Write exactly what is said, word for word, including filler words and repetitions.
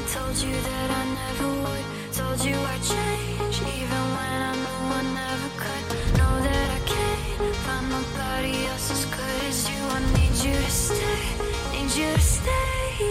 told you that I never would. Told you I'd change, even when I knew I never could. Know that I can't find nobody else as good as you. I need you to stay, need you to stay.